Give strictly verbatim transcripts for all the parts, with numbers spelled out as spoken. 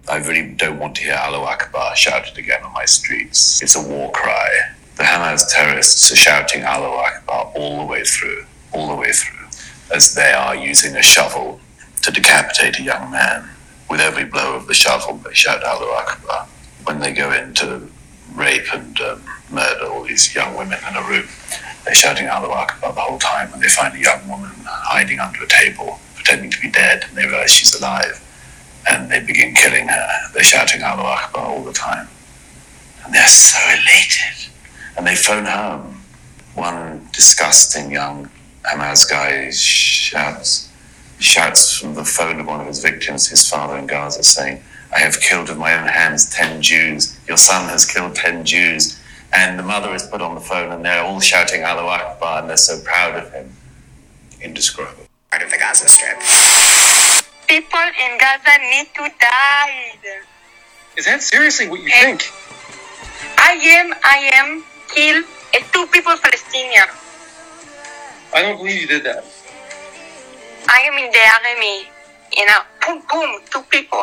I really don't want to hear Allahu Akbar shouted again on my streets. It's a war cry. The Hamas terrorists are shouting Allahu Akbar all the way through, all the way through, as they are using a shovel to decapitate a young man. With every blow of the shovel, they shout Allahu Akbar. When they go in to rape and um, murder all these young women in a room, they're shouting Allahu Akbar the whole time. When they find a young woman hiding under a table, pretending to be dead, and they realize she's alive, and they begin killing her, they're shouting Allahu Akbar all the time. And they're so elated. And they phone home. One disgusting young Hamas guy shouts, shouts from the phone of one of his victims, his father in Gaza, saying, I have killed with my own hands ten Jews. Your son has killed ten Jews. And the mother is put on the phone and they're all shouting Allahu Akbar and they're so proud of him. Indescribable. Part of the Gaza Strip. People in Gaza need to die. Is that seriously what you and think? I am, I am killed uh, two people Palestinian. I don't believe you did that. I am in the army. You know, boom, boom, two people.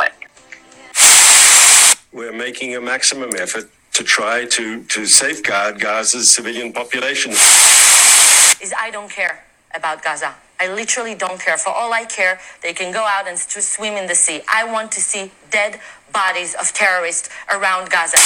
We're making a maximum effort to try to, to safeguard Gaza's civilian population. Is I don't care about Gaza. I literally don't care. For all I care, they can go out and to swim in the sea. I want to see dead bodies of terrorists around Gaza.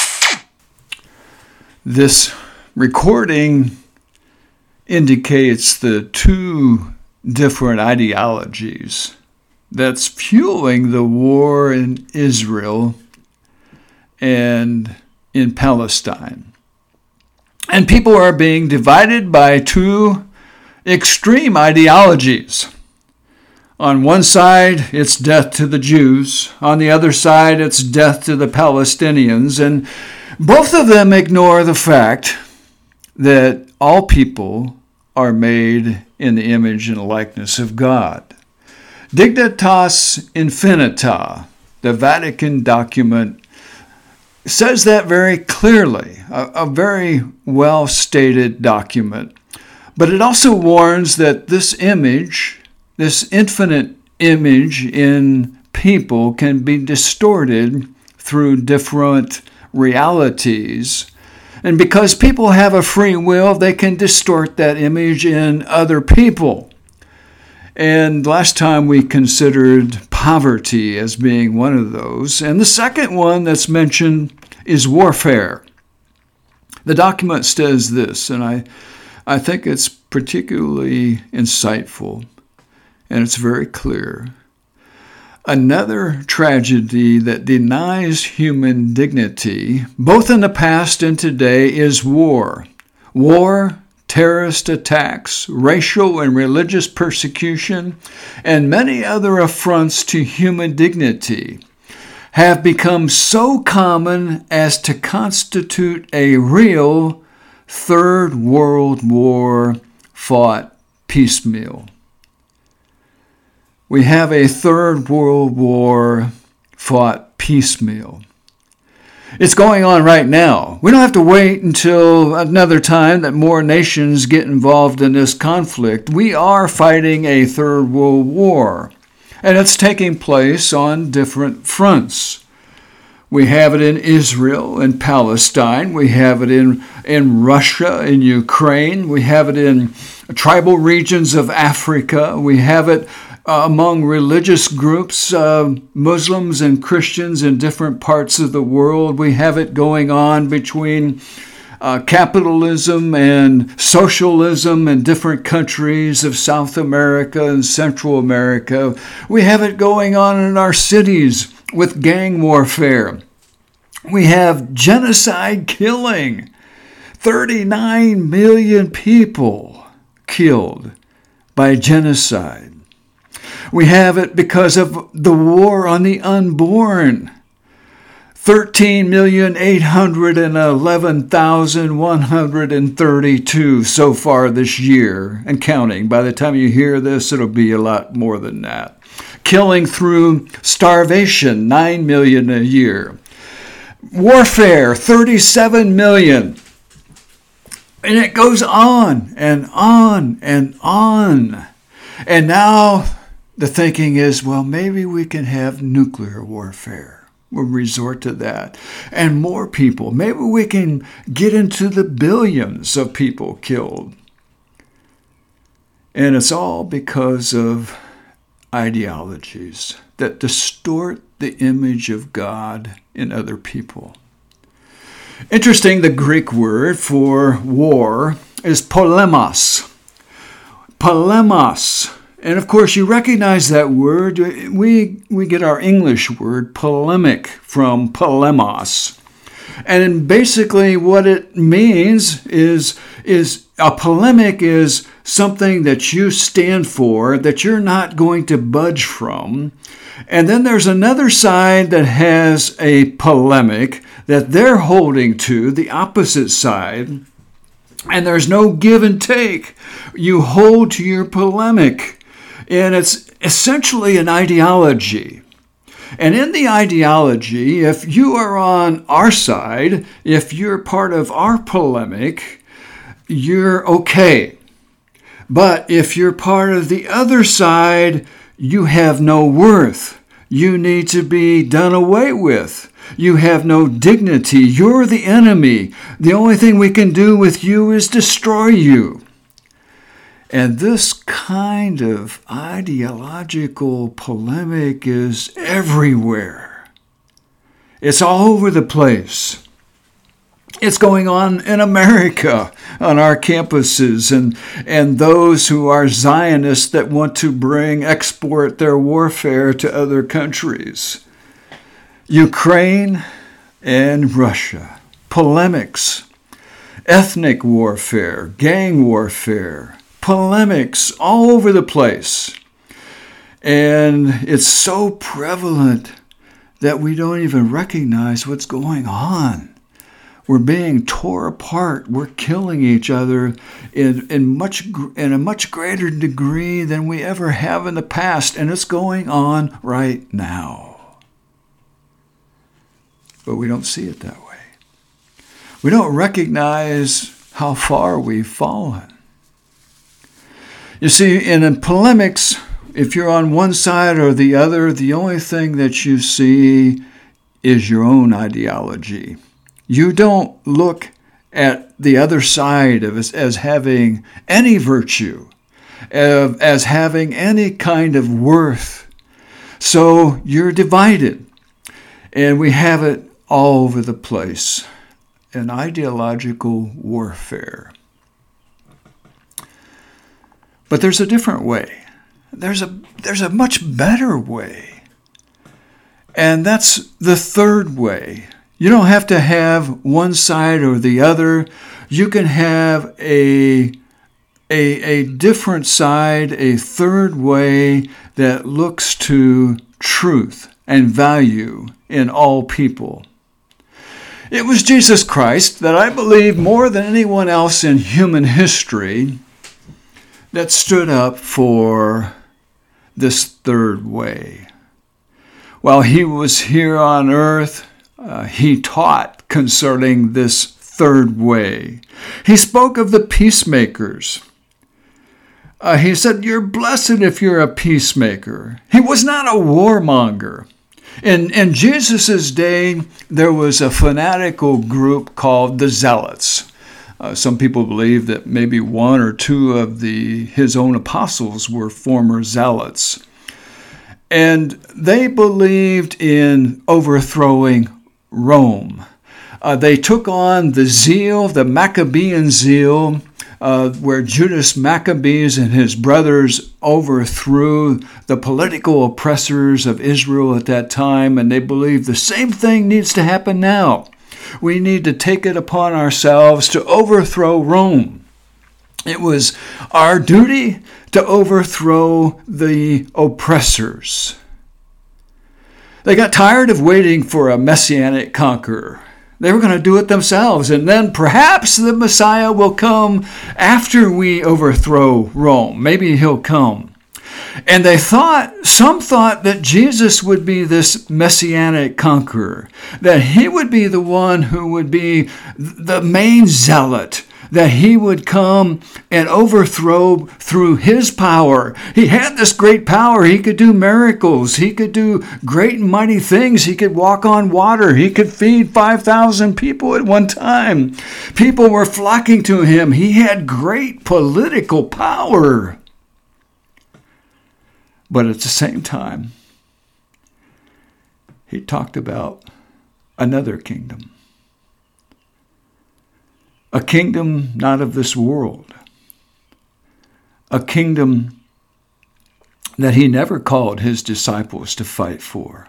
This recording indicates the two different ideologies that's fueling the war in Israel and in Palestine. And people are being divided by two extreme ideologies. On one side, it's death to the Jews. On the other side, it's death to the Palestinians. And both of them ignore the fact that all people are made in the image and likeness of God. Dignitas Infinita, the Vatican document, says that very clearly, a, a very well-stated document. But it also warns that this image, this infinite image in people, can be distorted through different realities. And because people have a free will, they can distort that image in other people. And last time we considered poverty as being one of those. And the second one that's mentioned is warfare. The document says this, and I, I think it's particularly insightful, and it's very clear. Another tragedy that denies human dignity, both in the past and today, is war. War, terrorist attacks, racial and religious persecution, and many other affronts to human dignity have become so common as to constitute a real Third World War fought piecemeal. We have a Third World War fought piecemeal. It's going on right now. We don't have to wait until another time that more nations get involved in this conflict. We are fighting a Third World War, and it's taking place on different fronts. We have it in Israel and Palestine. We have it in, in Russia, in Ukraine. We have it in tribal regions of Africa. We have it uh, among religious groups, uh, Muslims and Christians in different parts of the world. We have it going on between uh, capitalism and socialism in different countries of South America and Central America. We have it going on in our cities with gang warfare. We have genocide killing. thirty-nine million people killed by genocide. We have it because of the war on the unborn. thirteen million eight hundred eleven thousand one hundred thirty-two so far this year, and counting. By the time you hear this, it'll be a lot more than that. Killing through starvation, nine million a year. Warfare, thirty-seven million. And it goes on and on and on. And now the thinking is, well, maybe we can have nuclear warfare. will resort to that. And more people. Maybe we can get into the billions of people killed. And it's all because of ideologies that distort the image of God in other people. Interesting, the Greek word for war is polemos. Polemos. And of course, you recognize that word. We, we get our English word polemic from polemos. And basically what it means is, is a polemic is something that you stand for, that you're not going to budge from. And then there's another side that has a polemic that they're holding to, the opposite side. And there's no give and take. You hold to your polemic. And it's essentially an ideology. And in the ideology, if you are on our side, if you're part of our polemic, you're okay. But if you're part of the other side, you have no worth. You need to be done away with. You have no dignity. You're the enemy. The only thing we can do with you is destroy you. And this kind of ideological polemic is everywhere. It's all over the place. It's going on in America, on our campuses, and, and those who are Zionists that want to bring, export their warfare to other countries. Ukraine and Russia, polemics, ethnic warfare, gang warfare, polemics all over the place. And it's so prevalent that we don't even recognize what's going on. We're being tore apart. We're killing each other in, in, much, in a much greater degree than we ever have in the past. And it's going on right now. But we don't see it that way. We don't recognize how far we've fallen. You see, in, in polemics, if you're on one side or the other, the only thing that you see is your own ideology. You don't look at the other side of as, as having any virtue, uh, as having any kind of worth. So you're divided. And we have it all over the place. An ideological warfare. But there's a different way. There's a, there's a much better way. And that's the third way. You don't have to have one side or the other. You can have a, a, a different side, a third way that looks to truth and value in all people. It was Jesus Christ that I believe more than anyone else in human history that stood up for this third way. While he was here on earth, Uh, he taught concerning this third way. He spoke of the peacemakers. Uh, he said, you're blessed if you're a peacemaker. He was not a warmonger. In, in Jesus' day, there was a fanatical group called the Zealots. Uh, some people believe that maybe one or two of the his own apostles were former Zealots. And they believed in overthrowing Rome. Uh, they took on the zeal, the Maccabean zeal, uh, where Judas Maccabees and his brothers overthrew the political oppressors of Israel at that time, and they believed the same thing needs to happen now. We need to take it upon ourselves to overthrow Rome. It was our duty to overthrow the oppressors. They got tired of waiting for a messianic conqueror. They were going to do it themselves, and then perhaps the Messiah will come after we overthrow Rome. Maybe he'll come. And they thought, some thought that Jesus would be this messianic conqueror, that he would be the one who would be the main zealot, that he would come and overthrow through his power. He had this great power. He could do miracles. He could do great and mighty things. He could walk on water. He could feed five thousand people at one time. People were flocking to him. He had great political power. But at the same time, he talked about another kingdom. A kingdom not of this world. A kingdom that he never called his disciples to fight for.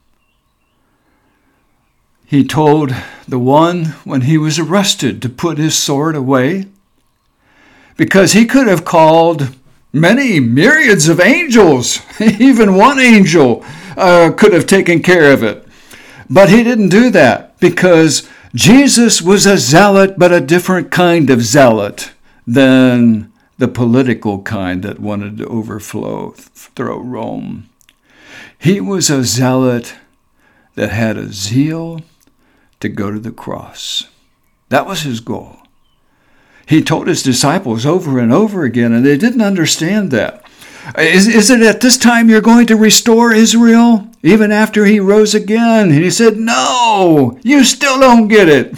He told the one when he was arrested to put his sword away, because he could have called many myriads of angels. Even one angel uh, could have taken care of it. But he didn't do that, because Jesus was a zealot, but a different kind of zealot than the political kind that wanted to overflow through Rome. He was a zealot that had a zeal to go to the cross. That was his goal. He told his disciples over and over again, and they didn't understand that. Is, is it at this time you're going to restore Israel, even after he rose again? And he said, no, you still don't get it.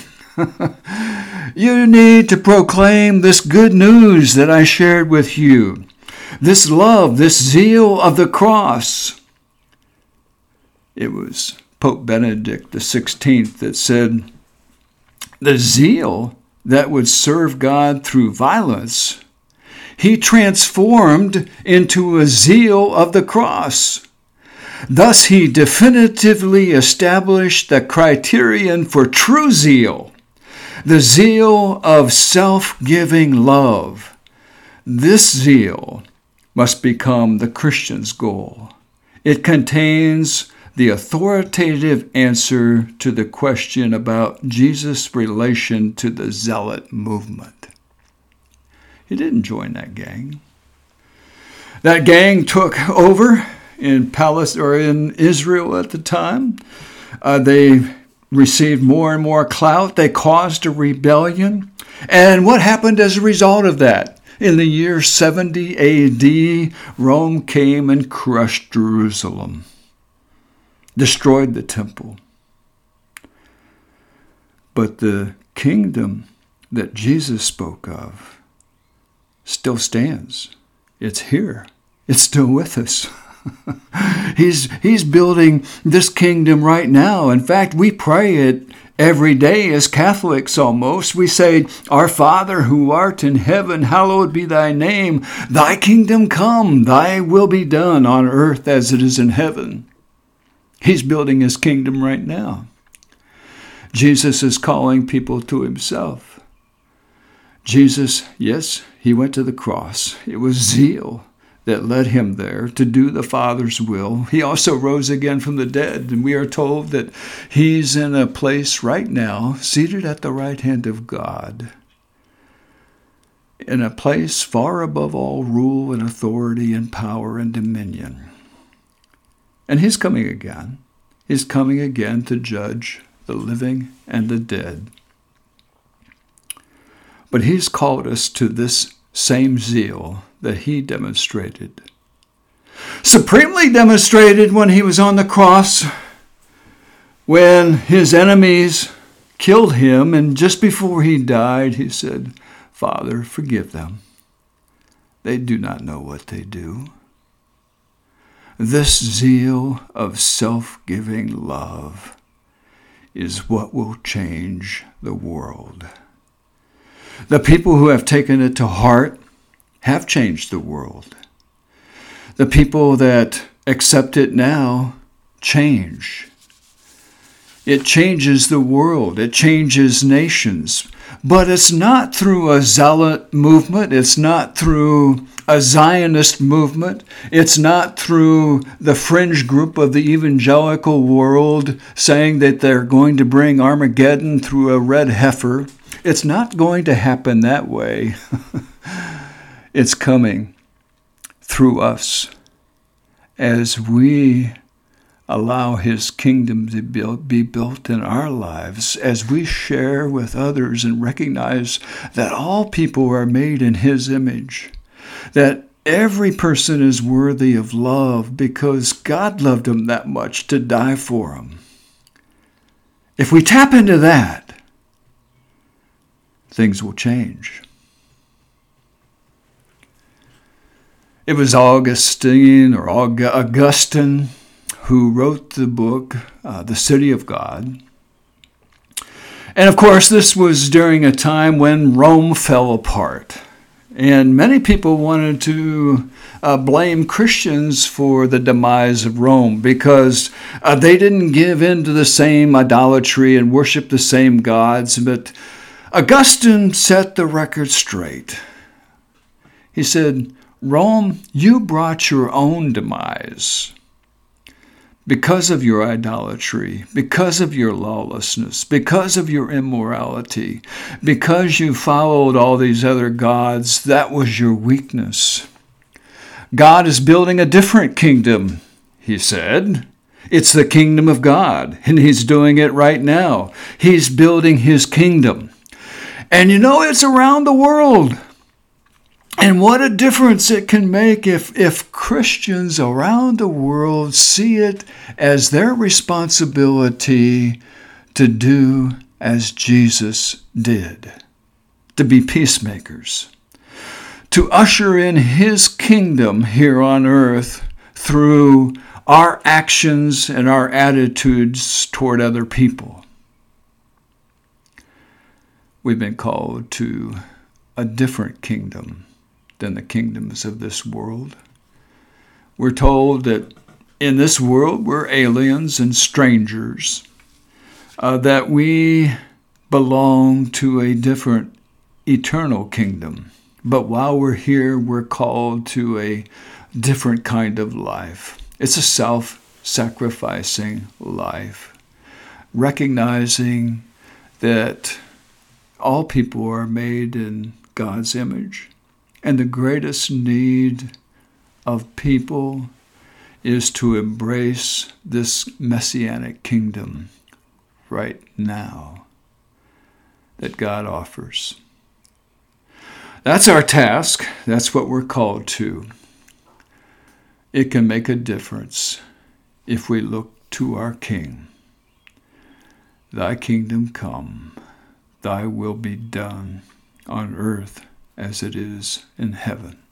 You need to proclaim this good news that I shared with you. This love, this zeal of the cross. It was Pope Benedict the sixteenth that said, the zeal that would serve God through violence, he transformed into a zeal of the cross. Thus he definitively established the criterion for true zeal, the zeal of self-giving love. This zeal must become the Christian's goal. It contains the authoritative answer to the question about Jesus' relation to the zealot movement. He didn't join that gang. That gang took over in Palestine or in Israel at the time. Uh, they received more and more clout. They caused a rebellion. And what happened as a result of that? In the year seventy A D, Rome came and crushed Jerusalem, destroyed the temple. But the kingdom that Jesus spoke of still stands. It's here. It's still with us. he's, he's building this kingdom right now. In fact, we pray it every day as Catholics almost. We say, Our Father who art in heaven, hallowed be thy name. Thy kingdom come, thy will be done on earth as it is in heaven. He's building his kingdom right now. Jesus is calling people to himself. Jesus, yes, he went to the cross. It was zeal that led him there to do the Father's will. He also rose again from the dead, and we are told that he's in a place right now, seated at the right hand of God, in a place far above all rule and authority and power and dominion. And he's coming again. He's coming again to judge the living and the dead. But he's called us to this same zeal that he demonstrated. Supremely demonstrated when he was on the cross, when his enemies killed him, and just before he died, he said, Father, forgive them. They do not know what they do. This zeal of self-giving love is what will change the world. The people who have taken it to heart have changed the world. The people that accept it now change. It changes the world. It changes nations. But it's not through a zealot movement. It's not through a Zionist movement. It's not through the fringe group of the evangelical world saying that they're going to bring Armageddon through a red heifer. It's not going to happen that way. It's coming through us as we allow his kingdom to build, be built in our lives as we share with others and recognize that all people are made in his image, that every person is worthy of love because God loved them that much to die for them. If we tap into that, things will change. It was Augustine or Augustine who wrote the book, uh, The City of God. And of course, this was during a time when Rome fell apart. And many people wanted to uh, blame Christians for the demise of Rome because uh, they didn't give in to the same idolatry and worship the same gods. But Augustine set the record straight. He said, Rome, you brought your own demise. Because of your idolatry, because of your lawlessness, because of your immorality, because you followed all these other gods, that was your weakness. God is building a different kingdom, he said. It's the kingdom of God, and he's doing it right now. He's building his kingdom. And you know, it's around the world. And what a difference it can make if, if Christians around the world see it as their responsibility to do as Jesus did, to be peacemakers, to usher in his kingdom here on earth through our actions and our attitudes toward other people. We've been called to a different kingdom than the kingdoms of this world. We're told that in this world we're aliens and strangers, uh, that we belong to a different eternal kingdom. But while we're here, we're called to a different kind of life. It's a self-sacrificing life, recognizing that all people are made in God's image. And the greatest need of people is to embrace this messianic kingdom right now that God offers. That's our task. That's what we're called to. It can make a difference if we look to our King. Thy kingdom come, thy will be done on earth as it is in heaven.